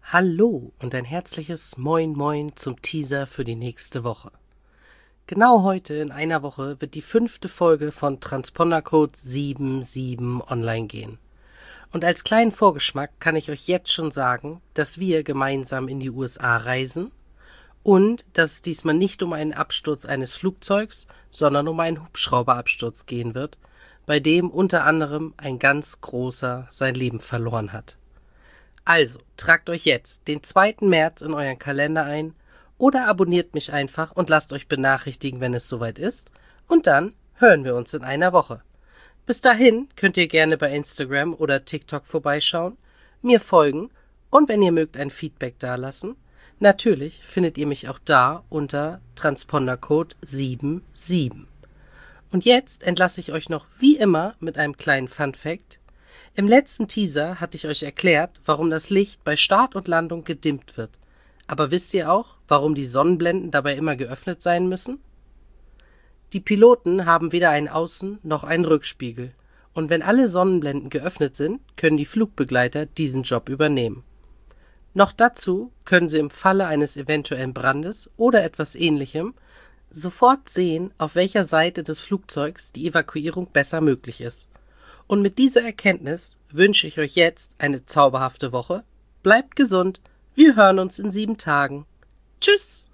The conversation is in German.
Hallo und ein herzliches Moin Moin zum Teaser für die nächste Woche. Genau heute in einer Woche wird die 5. Folge von Transpondercode 77 online gehen. Und als kleinen Vorgeschmack kann ich euch jetzt schon sagen, dass wir gemeinsam in die USA reisen und dass es diesmal nicht um einen Absturz eines Flugzeugs, sondern um einen Hubschrauberabsturz gehen wird, bei dem unter anderem ein ganz großer sein Leben verloren hat. Also, tragt euch jetzt den 2. März in euren Kalender ein oder abonniert mich einfach und lasst euch benachrichtigen, wenn es soweit ist. Und dann hören wir uns in einer Woche. Bis dahin könnt ihr gerne bei Instagram oder TikTok vorbeischauen, mir folgen und wenn ihr mögt ein Feedback dalassen. Natürlich findet ihr mich auch da unter Transpondercode 77. Und jetzt entlasse ich euch noch wie immer mit einem kleinen Funfact. Im letzten Teaser hatte ich euch erklärt, warum das Licht bei Start und Landung gedimmt wird. Aber wisst ihr auch, warum die Sonnenblenden dabei immer geöffnet sein müssen? Die Piloten haben weder einen Außen- noch einen Rückspiegel. Und wenn alle Sonnenblenden geöffnet sind, können die Flugbegleiter diesen Job übernehmen. Noch dazu können sie im Falle eines eventuellen Brandes oder etwas Ähnlichem sofort sehen, auf welcher Seite des Flugzeugs die Evakuierung besser möglich ist. Und mit dieser Erkenntnis wünsche ich euch jetzt eine zauberhafte Woche. Bleibt gesund. Wir hören uns in 7 Tagen. Tschüss!